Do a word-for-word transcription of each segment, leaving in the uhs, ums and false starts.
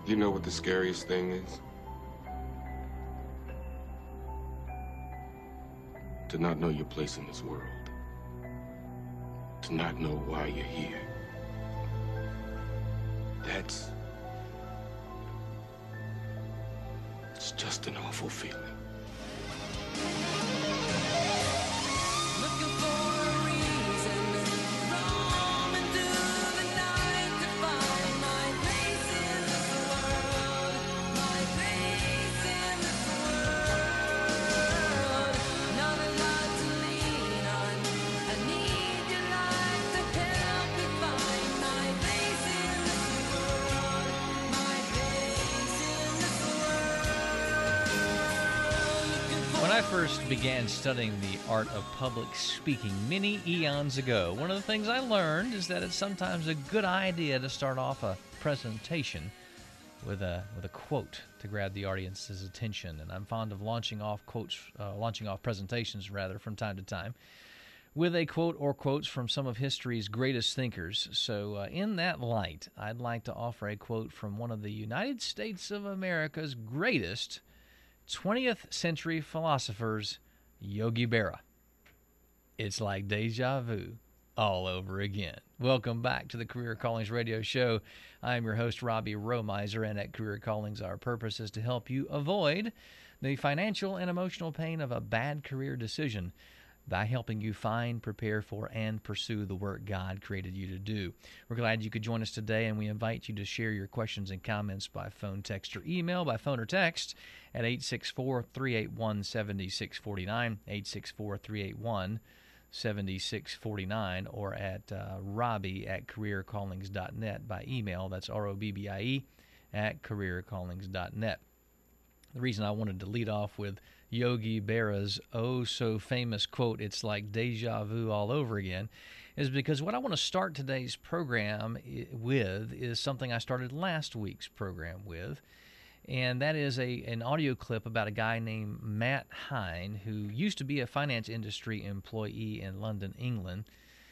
You know what the scariest thing is? To not know your place in this world. To not know why you're here. That's... It's just an awful feeling. Looking for a reason, roaming through the night to find my place in this world, my place in this world. Not a lot to lean on. I need your light to help me find my place in this world, my place in this world. When I first began studying the art of public speaking many eons ago, one of the things I learned is that it's sometimes a good idea to start off a presentation with a with a quote to grab the audience's attention. And I'm fond of launching off quotes, uh, launching off presentations rather, from time to time, with a quote or quotes from some of history's greatest thinkers. So uh, in that light, I'd like to offer a quote from one of the United States of America's greatest twentieth century philosophers, Yogi Berra. It's like deja vu all over again. Welcome back to the Career Callings Radio Show. I'm your host, Robbie Romiser, and at Career Callings, our purpose is to help you avoid the financial and emotional pain of a bad career decision by helping you find, prepare for, and pursue the work God created you to do. We're glad you could join us today, and we invite you to share your questions and comments by phone, text, or email. By phone or text at eight six four, three eight one, seven six four nine, eight six four, three eight one, seven six four nine, or at uh, robbie at career callings dot net by email. That's R O B B I E at career callings dot net. The reason I wanted to lead off with Yogi Berra's oh-so-famous quote, "It's like deja vu all over again," is because what I want to start today's program with is something I started last week's program with, and that is a an audio clip about a guy named Matt Hein, who used to be a finance industry employee in London, England.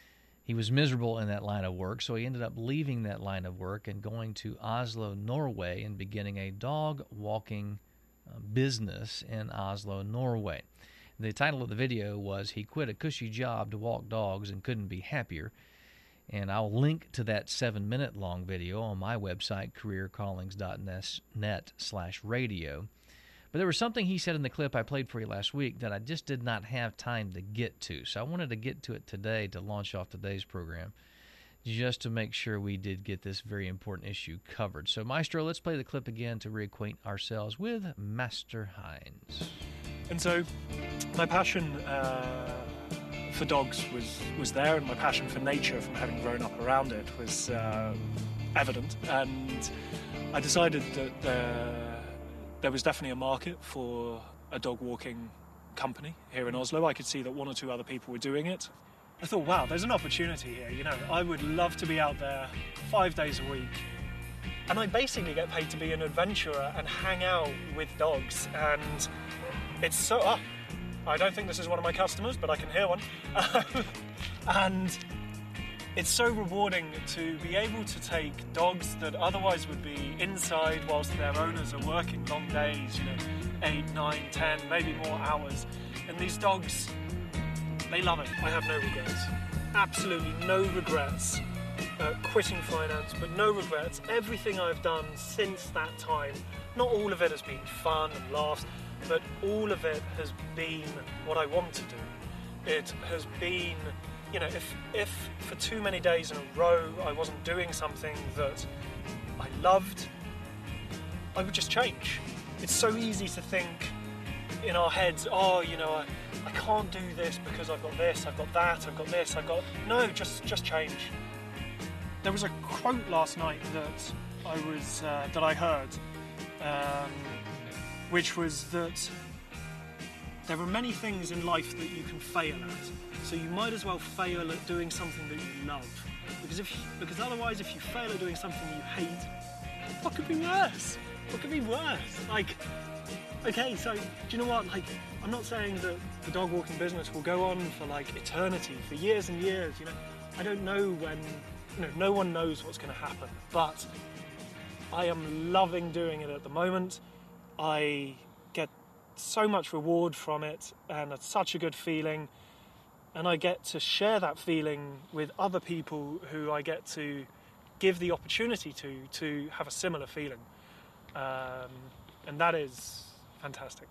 He was miserable in that line of work, so he ended up leaving that line of work and going to Oslo, Norway, and beginning a dog walking business in Oslo, Norway. The title of the video was "He Quit a Cushy Job to Walk Dogs and Couldn't Be Happier," and I'll link to that seven-minute long video on my website, career callings dot net slash radio. But there was something he said in the clip I played for you last week that I just did not have time to get to, so I wanted to get to it today to launch off today's program, just to make sure we did get this very important issue covered. So, Maestro, let's play the clip again to reacquaint ourselves with Master Hines. And so, my passion uh, for dogs was, was there, and my passion for nature from having grown up around it was uh, evident. And I decided that there, there was definitely a market for a dog walking company here in Oslo. I could see that one or two other people were doing it. I thought, wow, there's an opportunity here, you know. I would love to be out there five days a week. And I basically get paid to be an adventurer and hang out with dogs. And it's so... Oh, I don't think this is one of my customers, but I can hear one. And it's so rewarding to be able to take dogs that otherwise would be inside whilst their owners are working long days, you know, eight, nine, ten, maybe more hours. And these dogs... they love it. I have no regrets. Absolutely no regrets. Uh, quitting finance, but no regrets. Everything I've done since that time, not all of it has been fun and laughs, but all of it has been what I want to do. It has been, you know, if, if for too many days in a row I wasn't doing something that I loved, I would just change. It's so easy to think in our heads, oh, you know, I, I can't do this because I've got this, I've got that, I've got this, I've got... No, just just change. There was a quote last night that I was uh, that I heard, um, which was that there are many things in life that you can fail at, so you might as well fail at doing something that you love, because if you, because otherwise, if you fail at doing something you hate, what could be worse? What could be worse? Like. Okay, so, do you know what, like, I'm not saying that the dog walking business will go on for, like, eternity, for years and years, you know. I don't know when, you know, no one knows what's going to happen, but I am loving doing it at the moment. I get so much reward from it, and it's such a good feeling. And I get to share that feeling with other people who I get to give the opportunity to, to have a similar feeling. Um, and that is fantastic.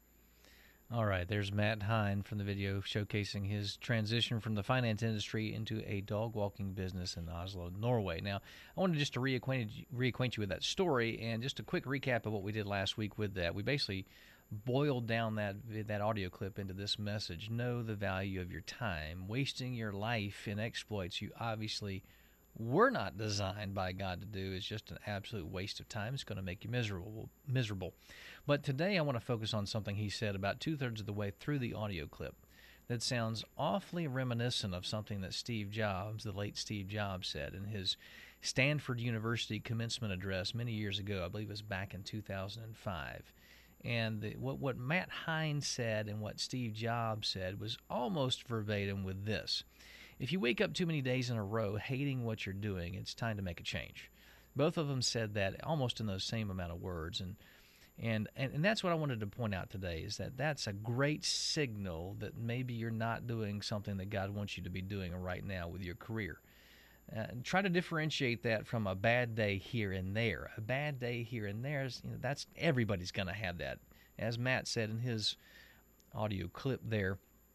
All right, there's Matt Hein from the video showcasing his transition from the finance industry into a dog walking business in Oslo, Norway. Now, I wanted just to reacquaint, reacquaint you with that story, and just a quick recap of what we did last week with that. We basically boiled down that that audio clip into this message: know the value of your time. Wasting your life in exploits you obviously were not designed by God to do is just an absolute waste of time. It's going to make you miserable. Miserable. But today I want to focus on something he said about two-thirds of the way through the audio clip that sounds awfully reminiscent of something that Steve Jobs, the late Steve Jobs, said in his Stanford University commencement address many years ago. I believe it was back in two thousand five. And the, what, what Matt Hein said and what Steve Jobs said was almost verbatim with this: if you wake up too many days in a row hating what you're doing, it's time to make a change. Both of them said that almost in those same amount of words. And and, and, and that's what I wanted to point out today, is that that's a great signal that maybe you're not doing something that God wants you to be doing right now with your career. Uh, try to differentiate that from a bad day here and there. A bad day here and there is, you know, that's everybody's going to have that. As Matt said in his audio clip there,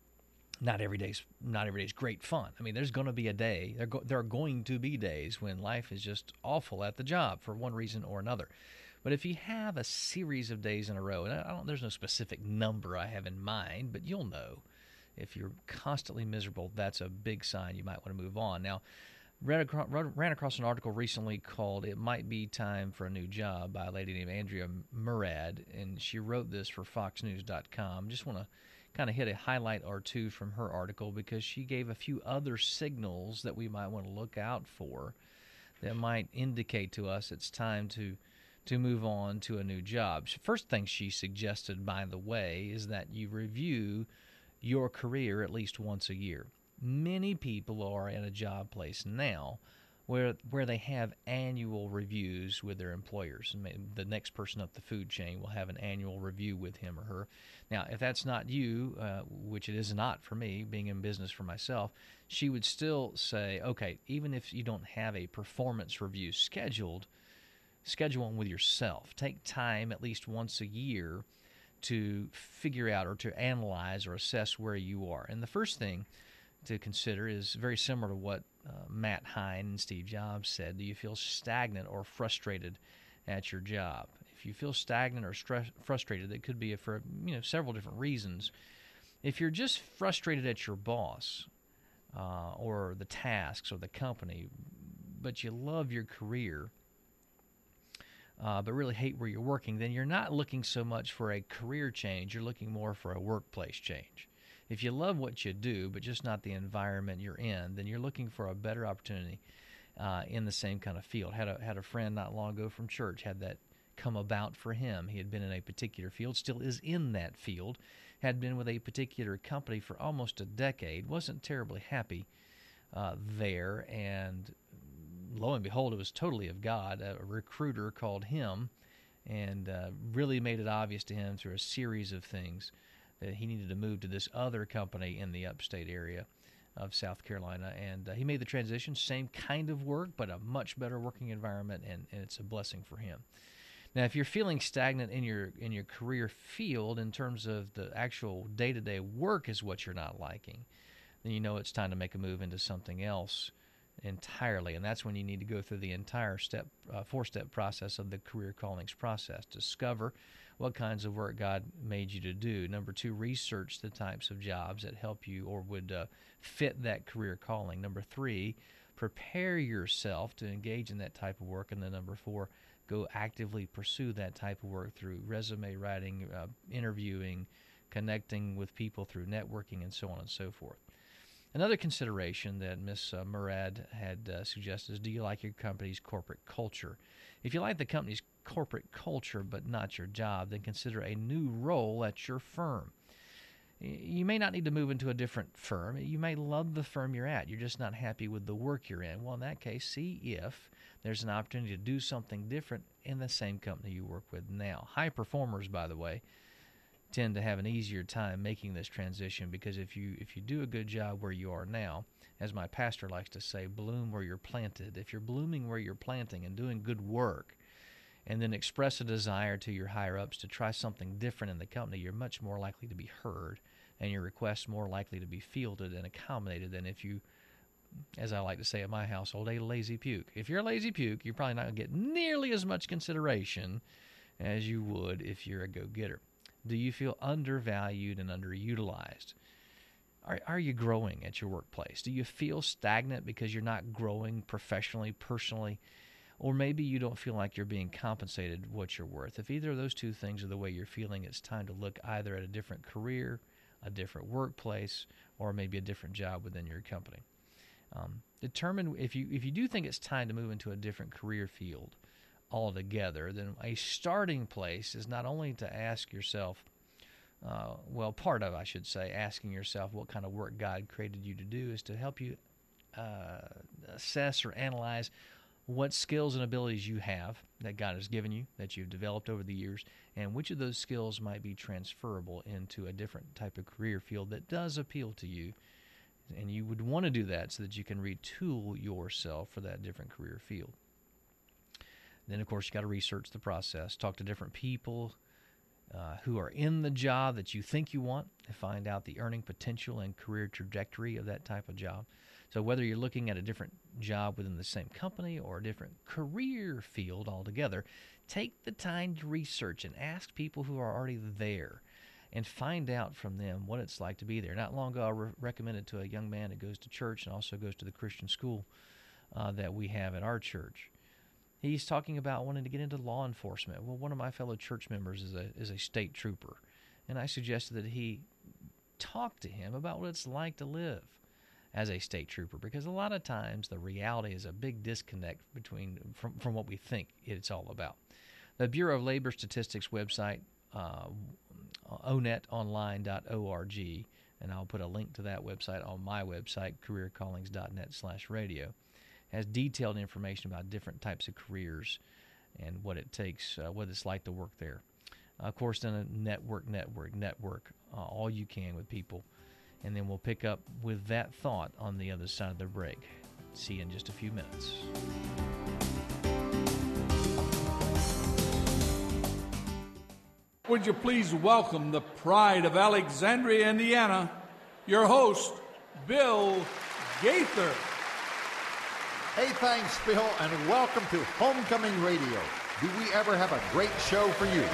not every day's not every day's great fun. I mean, there's going to be a day. There go, there are going to be days when life is just awful at the job for one reason or another. But if you have a series of days in a row, and I don't, there's no specific number I have in mind, but you'll know if you're constantly miserable, that's a big sign you might want to move on. Now, Ran across, ran across an article recently called "It Might Be Time for a New Job" by a lady named Andrea Murad, and she wrote this for fox news dot com. Just want to kind of hit a highlight or two from her article, because she gave a few other signals that we might want to look out for that might indicate to us it's time to to move on to a new job. First thing she suggested, by the way, is that you review your career at least once a year. Many people are at a job place now where where they have annual reviews with their employers. And maybe the next person up the food chain will have an annual review with him or her. Now, if that's not you, uh, which it is not for me, being in business for myself, she would still say, okay, even if you don't have a performance review scheduled, schedule one with yourself. Take time at least once a year to figure out or to analyze or assess where you are. And the first thing to consider is very similar to what uh, Matt Hein and Steve Jobs said. Do you feel stagnant or frustrated at your job? If you feel stagnant or stress, frustrated, it could be for you know several different reasons. If you're just frustrated at your boss uh, or the tasks or the company, but you love your career, uh, but really hate where you're working, then you're not looking so much for a career change. You're looking more for a workplace change. If you love what you do, but just not the environment you're in, then you're looking for a better opportunity uh, in the same kind of field. Had a had a friend not long ago from church had that come about for him. He had been in a particular field, still is in that field, had been with a particular company for almost a decade, wasn't terribly happy uh, there, and lo and behold, it was totally of God. A recruiter called him and uh, really made it obvious to him through a series of things that he needed to move to this other company in the upstate area of South Carolina. And uh, he made the transition, same kind of work, but a much better working environment, and, and it's a blessing for him. Now, if you're feeling stagnant in your in your career field in terms of the actual day-to-day work is what you're not liking, then you know it's time to make a move into something else entirely. And that's when you need to go through the entire step, uh, four-step process of the career callings process. Discover what kinds of work God made you to do. Number two, research the types of jobs that help you or would uh, fit that career calling. Number three, prepare yourself to engage in that type of work. And then number four, go actively pursue that type of work through resume writing, uh, interviewing, connecting with people through networking, and so on and so forth. Another consideration that Miz Uh, Murad had uh, suggested is, do you like your company's corporate culture? If you like the company's corporate culture but not your job, then consider a new role at your firm. You may not need to move into a different firm. You may love the firm you're at. You're just not happy with the work you're in. Well, in that case, see if there's an opportunity to do something different in the same company you work with now. High performers, by the way, tend to have an easier time making this transition, because if you if you do a good job where you are now, as my pastor likes to say, bloom where you're planted. If you're blooming where you're planting and doing good work, and then express a desire to your higher-ups to try something different in the company, you're much more likely to be heard, and your requests more likely to be fielded and accommodated than if you, as I like to say at my household, a lazy puke. If you're a lazy puke, you're probably not going to get nearly as much consideration as you would if you're a go-getter. Do you feel undervalued and underutilized? Are, are you growing at your workplace? Do you feel stagnant because you're not growing professionally, personally? Or maybe you don't feel like you're being compensated what you're worth. If either of those two things are the way you're feeling, it's time to look either at a different career, a different workplace, or maybe a different job within your company. Um, determine if you if you do think it's time to move into a different career field altogether, then a starting place is not only to ask yourself, uh, well, part of, I should say, asking yourself what kind of work God created you to do, is to help you uh, assess or analyze what skills and abilities you have that God has given you, that you've developed over the years, and which of those skills might be transferable into a different type of career field that does appeal to you. And you would want to do that so that you can retool yourself for that different career field. Then, of course, you got to research the process, talk to different people uh, who are in the job that you think you want, to find out the earning potential and career trajectory of that type of job. So whether you're looking at a different job within the same company or a different career field altogether, take the time to research and ask people who are already there and find out from them what it's like to be there. Not long ago, I re- recommended to a young man that goes to church and also goes to the Christian school uh, that we have at our church. He's talking about wanting to get into law enforcement. Well, one of my fellow church members is a is a state trooper, and I suggested that he talk to him about what it's like to live as a state trooper, because a lot of times the reality is a big disconnect between from, from what we think it's all about. The Bureau of Labor Statistics website, uh, o net online dot org, and I'll put a link to that website on my website, career callings dot net slash radio, has detailed information about different types of careers and what it takes, uh, what it's like to work there. Uh, of course, then a network, network, network, uh, all you can with people. And then we'll pick up with that thought on the other side of the break. See you in just a few minutes. Would you please welcome the pride of Alexandria, Indiana, your host, Bill Gaither. Hey, thanks, Bill, and welcome to Homecoming Radio. Do we ever have a great show for you?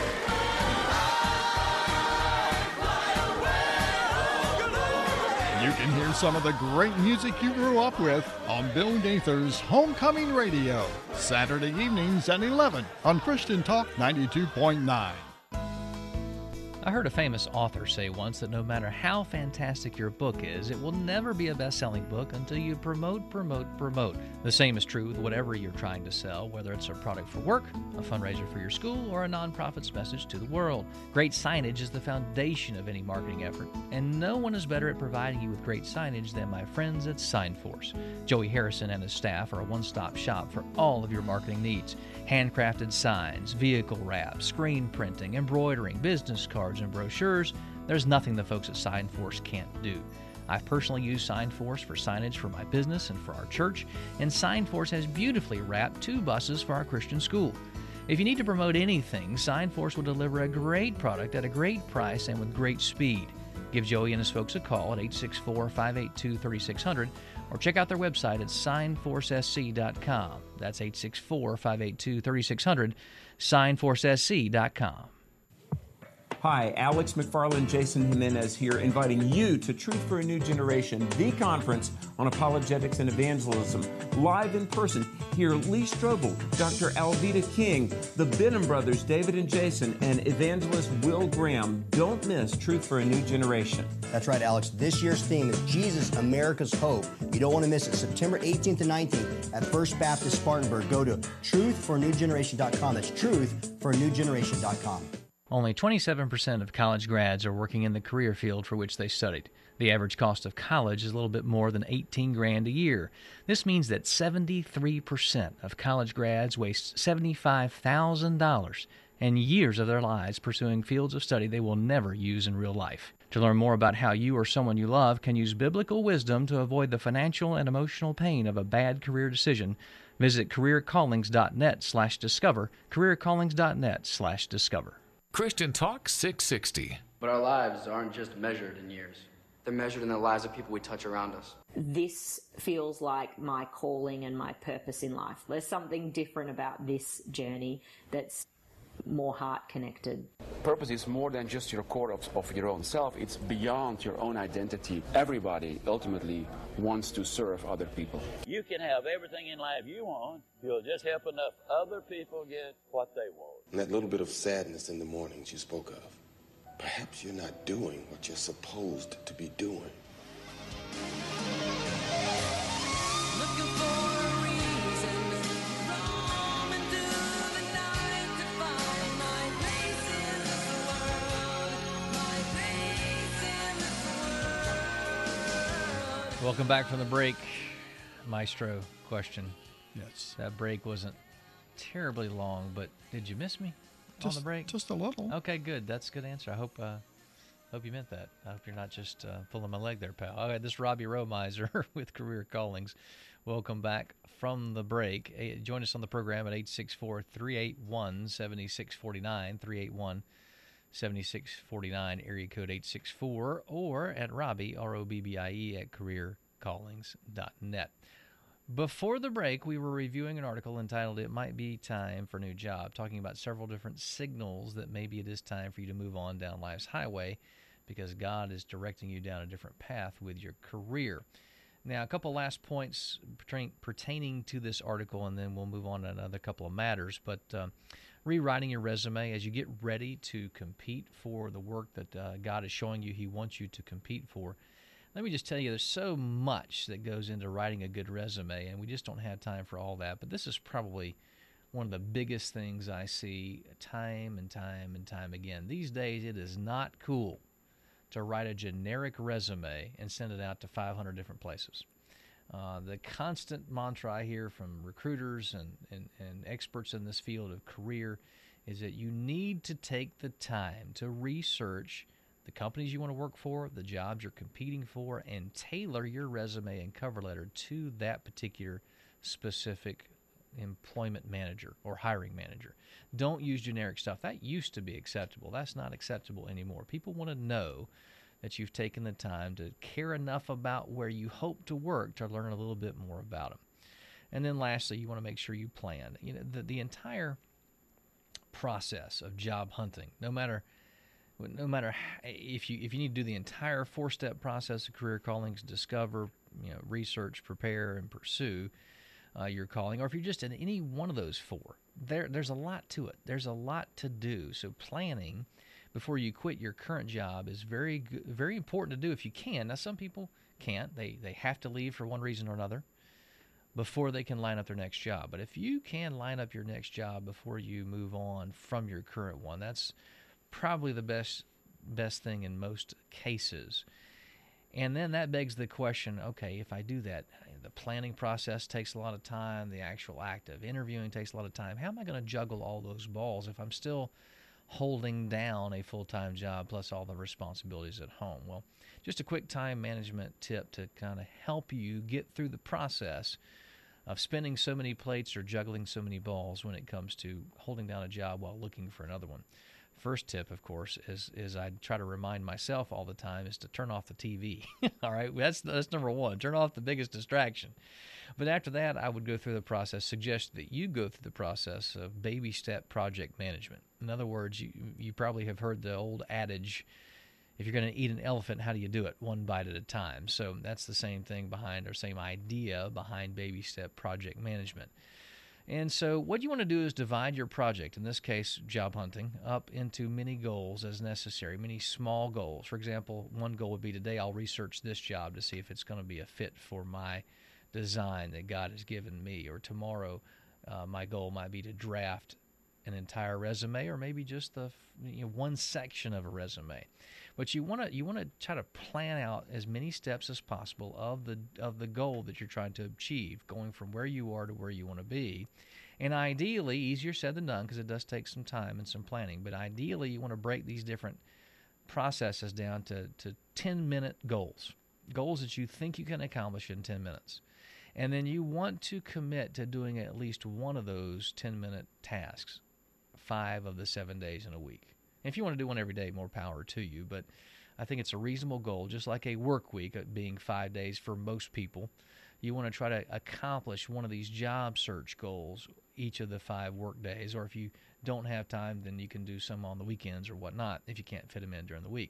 You can hear some of the great music you grew up with on Bill Gaither's Homecoming Radio, Saturday evenings at eleven on Christian Talk ninety-two point nine. I heard a famous author say once that no matter how fantastic your book is, it will never be a best-selling book until you promote, promote, promote. The same is true with whatever you're trying to sell, whether it's a product for work, a fundraiser for your school, or a nonprofit's message to the world. Great signage is the foundation of any marketing effort, and no one is better at providing you with great signage than my friends at SignForce. Joey Harrison and his staff are a one-stop shop for all of your marketing needs. Handcrafted signs, vehicle wraps, screen printing, embroidering, business cards, and brochures. There's nothing the folks at SignForce can't do. I've personally used SignForce for signage for my business and for our church, and SignForce has beautifully wrapped two buses for our Christian school. If you need to promote anything, SignForce will deliver a great product at a great price and with great speed. Give Joey and his folks a call at eight six four, five eight two, three six zero zero or check out their website at sign force s c dot com. That's eight six four, five eight two, three six zero zero, sign force s c dot com. Hi, Alex McFarland, Jason Jimenez here, inviting you to Truth for a New Generation, the conference on apologetics and evangelism, live in person. Hear Lee Strobel, Doctor Alveda King, the Benham brothers, David and Jason, and evangelist Will Graham. Don't miss Truth for a New Generation. That's right, Alex. This year's theme is Jesus, America's Hope. You don't want to miss it. September eighteenth and nineteenth at First Baptist Spartanburg. Go to truth for a new generation dot com. That's truth for a new generation dot com. Only twenty-seven percent of college grads are working in the career field for which they studied. The average cost of college is a little bit more than eighteen grand a year. This means that seventy-three percent of college grads waste seventy-five thousand dollars and years of their lives pursuing fields of study they will never use in real life. To learn more about how you or someone you love can use biblical wisdom to avoid the financial and emotional pain of a bad career decision, visit careercallings.net slash discover, careercallings.net slash discover. Christian Talk six sixty. But our lives aren't just measured in years. They're measured in the lives of people we touch around us. This feels like my calling and my purpose in life. There's something different about this journey that's more heart connected. Purpose is more than just your core of, of your own self. It's beyond your own identity. Everybody ultimately wants to serve other people. You can have everything in life you want. You'll just help enough other people get what they want. And that little bit of sadness in the mornings you spoke of. Perhaps you're not doing what you're supposed to be doing. Looking for a reason, roam into the night to find my place in this world, my place in this world. Welcome back from the break. Maestro, question. Yes. That break wasn't terribly long, but did you miss me Just, on the break? Just a little. Okay, good. That's a good answer. I hope uh, hope you meant that. I hope you're not just uh, pulling my leg there, pal. All right, this is Robbie Romiser with Career Callings. Welcome back from the break. Hey, join us on the program at eight six four, three eight one, seven six four nine, three eight one, seven six four nine, area code eight six four, or at Robbie, R O B B I E, at career callings dot net. Before the break, we were reviewing an article entitled "It Might Be Time for a New Job," talking about several different signals that maybe it is time for you to move on down life's highway because God is directing you down a different path with your career. Now, a couple last points pertain, pertaining to this article, and then we'll move on to another couple of matters. But uh, rewriting your resume as you get ready to compete for the work that uh, God is showing you He wants you to compete for. Let me just tell you, there's so much that goes into writing a good resume, and we just don't have time for all that. But this is probably one of the biggest things I see time and time and time again. These days, it is not cool to write a generic resume and send it out to five hundred different places. Uh, the constant mantra I hear from recruiters and, and, and experts in this field of career is that you need to take the time to research the companies you want to work for, the jobs you're competing for, and tailor your resume and cover letter to that particular specific employment manager or hiring manager. Don't use generic stuff. That used to be acceptable. That's not acceptable anymore. People want to know that you've taken the time to care enough about where you hope to work to learn a little bit more about them. And then lastly, you want to make sure you plan. You know, the, the entire process of job hunting, no matter No matter if you if you need to do the entire four-step process of career callings, discover, you know, research, prepare, and pursue uh, your calling, or if you're just in any one of those four, there there's a lot to it. There's a lot to do. So planning before you quit your current job is very good, very important to do if you can. Now, some people can't. They they have to leave for one reason or another before they can line up their next job. But if you can line up your next job before you move on from your current one, that's probably the best best thing in most cases. And then that begs the question, okay, if I do that, the planning process takes a lot of time, the actual act of interviewing takes a lot of time. How am I going to juggle all those balls if I'm still holding down a full-time job plus all the responsibilities at home? Well, just a quick time management tip to kind of help you get through the process of spinning so many plates or juggling so many balls when it comes to holding down a job while looking for another one. First tip, of course, is is I try to remind myself all the time is to turn off the T V. All right, that's that's number one. Turn off the biggest distraction. But after that, I would go through the process, suggest that you go through the process of baby step project management. In other words, you you probably have heard the old adage, if you're going to eat an elephant, how do you do it? One bite at a time. So that's the same thing behind, or same idea behind baby step project management. And so what you want to do is divide your project, in this case job hunting, up into many goals as necessary, many small goals. For example, one goal would be today I'll research this job to see if it's going to be a fit for my design that God has given me. Or tomorrow uh, my goal might be to draft an entire resume or maybe just the you know, one section of a resume. But you want to you want to try to plan out as many steps as possible of the of the goal that you're trying to achieve, going from where you are to where you want to be. And ideally, easier said than done because it does take some time and some planning, but ideally you want to break these different processes down to, to ten-minute goals, goals that you think you can accomplish in ten minutes. And then you want to commit to doing at least one of those ten-minute tasks five of the seven days in a week. And if you want to do one every day, more power to you, but I think it's a reasonable goal, just like a work week being five days for most people. You want to try to accomplish one of these job search goals each of the five work days, or if you don't have time, then you can do some on the weekends or whatnot if you can't fit them in during the week,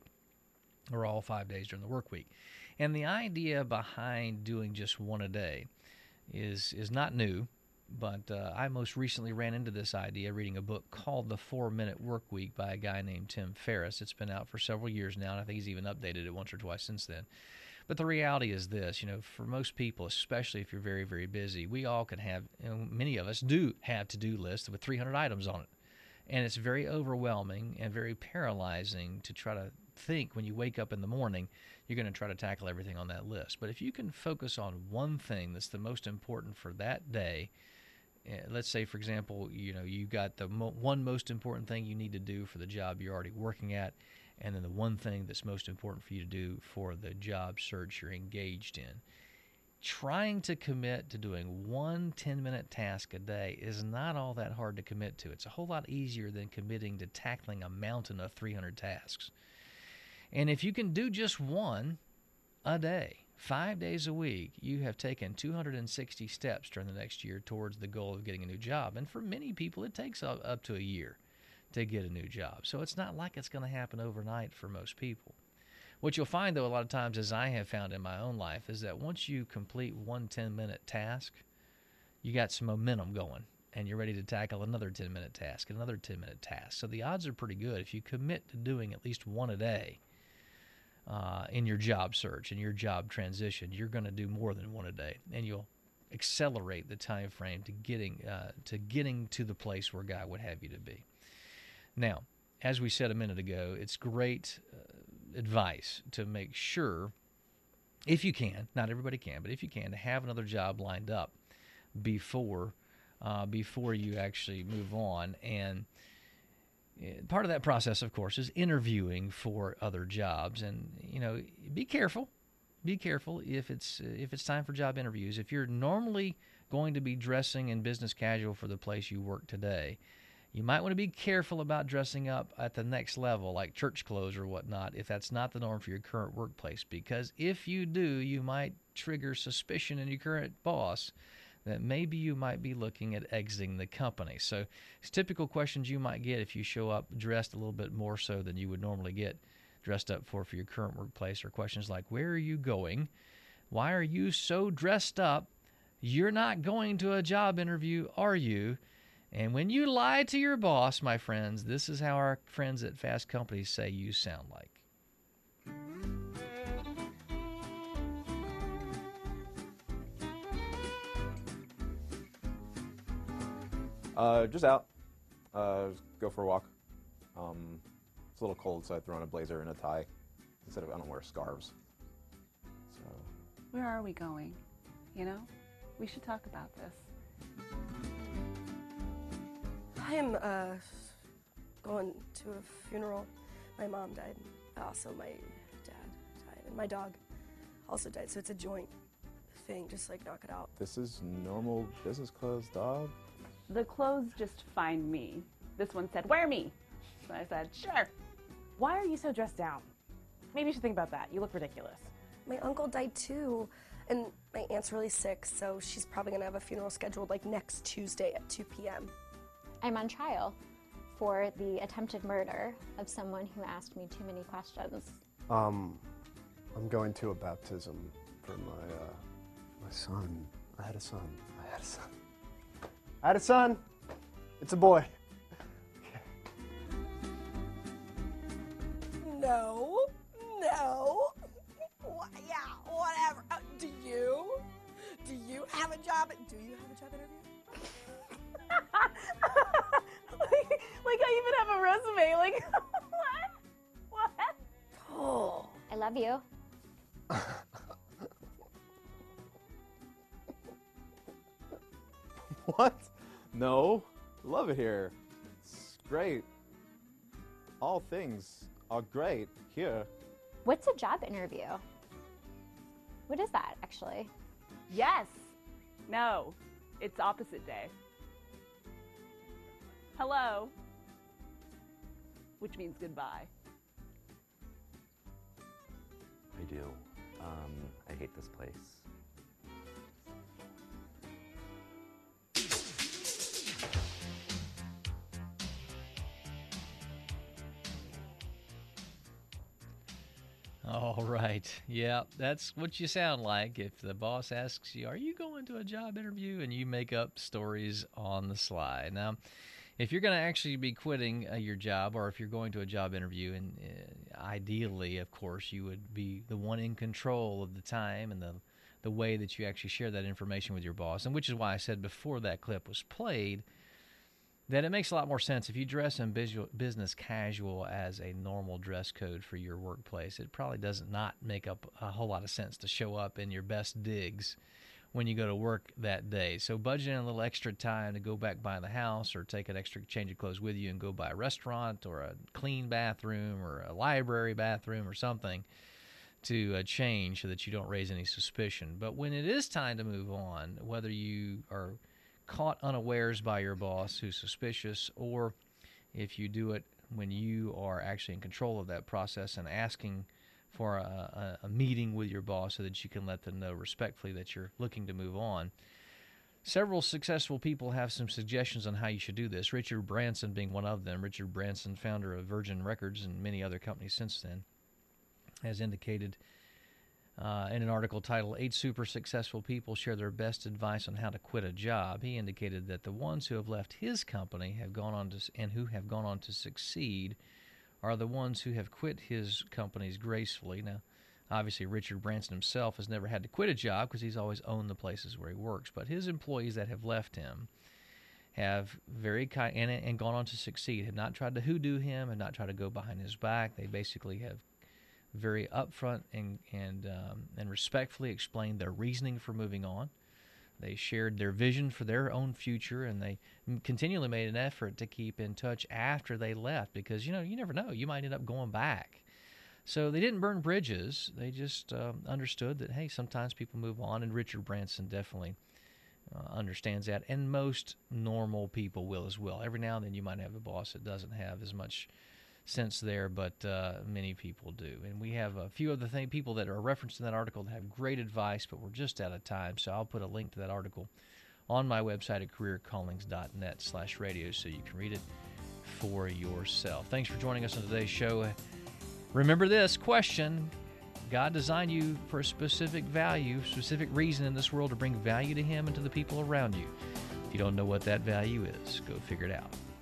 or all five days during the work week. And the idea behind doing just one a day is is not new, but uh, I most recently ran into this idea reading a book called The Four-Minute Work Week by a guy named Tim Ferriss. It's been out for several years now, and I think he's even updated it once or twice since then. But the reality is this, you know, for most people, especially if you're very, very busy, we all can have, you know, many of us do have to-do lists with three hundred items on it. And it's very overwhelming and very paralyzing to try to think when you wake up in the morning, you're going to try to tackle everything on that list. But if you can focus on one thing that's the most important for that day, let's say, for example, you know, you got the mo- one most important thing you need to do for the job you're already working at, and then the one thing that's most important for you to do for the job search you're engaged in. Trying to commit to doing one ten-minute task a day is not all that hard to commit to. It's a whole lot easier than committing to tackling a mountain of three hundred tasks. And if you can do just one a day, five days a week, you have taken two hundred sixty steps during the next year towards the goal of getting a new job. And for many people, it takes up, up to a year to get a new job. So it's not like it's going to happen overnight for most people. What you'll find, though, a lot of times, as I have found in my own life, is that once you complete one ten-minute task, you got some momentum going, and you're ready to tackle another ten-minute task, another ten-minute task. So the odds are pretty good. If you commit to doing at least one a day uh, in your job search, in your job transition, you're going to do more than one a day, and you'll accelerate the time frame to getting uh, to getting to the place where God would have you to be. Now, as we said a minute ago, it's great uh, advice to make sure, if you can, not everybody can, but if you can, to have another job lined up before uh, before you actually move on. And uh, part of that process, of course, is interviewing for other jobs. And, you know, be careful. Be careful if it's uh, if it's time for job interviews. If you're normally going to be dressing in business casual for the place you work today, you might want to be careful about dressing up at the next level, like church clothes or whatnot, if that's not the norm for your current workplace. Because if you do, you might trigger suspicion in your current boss that maybe you might be looking at exiting the company. So it's typical questions you might get if you show up dressed a little bit more so than you would normally get dressed up for for your current workplace, or questions like, where are you going? Why are you so dressed up? You're not going to a job interview, are you? And when you lie to your boss, my friends, this is how our friends at Fast Companies say you sound like. Uh, just out. Uh, just go for a walk. Um, it's a little cold, so I threw on a blazer and a tie instead of I don't wear scarves. So. Where are we going? You know, we should talk about this. I'm uh, going to a funeral. My mom died. Also, my dad died, and my dog also died. So it's a joint thing. Just like knock it out. This is normal business clothes, dog. The clothes just find me. This one said, wear me. So I said, sure. Why are you so dressed down? Maybe you should think about that. You look ridiculous. My uncle died too, and my aunt's really sick, so she's probably gonna have a funeral scheduled like next Tuesday at two p.m. I'm on trial for the attempted murder of someone who asked me too many questions. Um, I'm going to a baptism for my, uh, my son. I had a son. I had a son. I had a son. It's a boy. No, no. Wha- Yeah, whatever. Uh, do you? Do you have a job? Do you have a job interview? like, what? What? Oh. I love you. What? No. Love it here. It's great. All things are great here. What's a job interview? What is that, actually? Yes. No. It's opposite day. Hello. Which means goodbye. I do. Um, I hate this place. All right. Yeah, that's what you sound like if the boss asks you, are you going to a job interview? And you make up stories on the sly. Now, if you're going to actually be quitting uh, your job, or if you're going to a job interview, and uh, ideally, of course, you would be the one in control of the time and the, the way that you actually share that information with your boss, and which is why I said before that clip was played, that it makes a lot more sense if you dress in visual, business casual as a normal dress code for your workplace. It probably does not make up a whole lot of sense to show up in your best digs when you go to work that day. So budget in a little extra time to go back by the house, or take an extra change of clothes with you and go by a restaurant or a clean bathroom or a library bathroom or something to uh, change so that you don't raise any suspicion. But when it is time to move on, whether you are caught unawares by your boss who's suspicious, or if you do it when you are actually in control of that process and asking for a, a, a meeting with your boss so that you can let them know respectfully that you're looking to move on. Several successful people have some suggestions on how you should do this, Richard Branson being one of them. Richard Branson, founder of Virgin Records and many other companies since then, has indicated Uh, in an article titled Eight Super Successful People Share Their Best Advice on How to Quit a Job. He indicated that the ones who have left his company have gone on to, and who have gone on to succeed are the ones who have quit his companies gracefully. Now, obviously, Richard Branson himself has never had to quit a job because he's always owned the places where he works. But his employees that have left him have very kind and, and gone on to succeed, have not tried to hoodoo him, have not tried to go behind his back. They basically have very upfront and and um, and respectfully explained their reasoning for moving on. They shared their vision for their own future, and they continually made an effort to keep in touch after they left, because, you know, you never know, you might end up going back. So they didn't burn bridges. They just um, understood that, hey, sometimes people move on, and Richard Branson definitely uh, understands that, and most normal people will as well. Every now and then you might have a boss that doesn't have as much sense there, but uh, many people do. And we have a few other thing, people that are referenced in that article that have great advice, but we're just out of time, so I'll put a link to that article on my website at career callings dot net slash radio so you can read it for yourself. Thanks for joining us on today's show. Remember this question: God designed you for a specific value, specific reason in this world, to bring value to Him and to the people around you. If you don't know what that value is, go figure it out.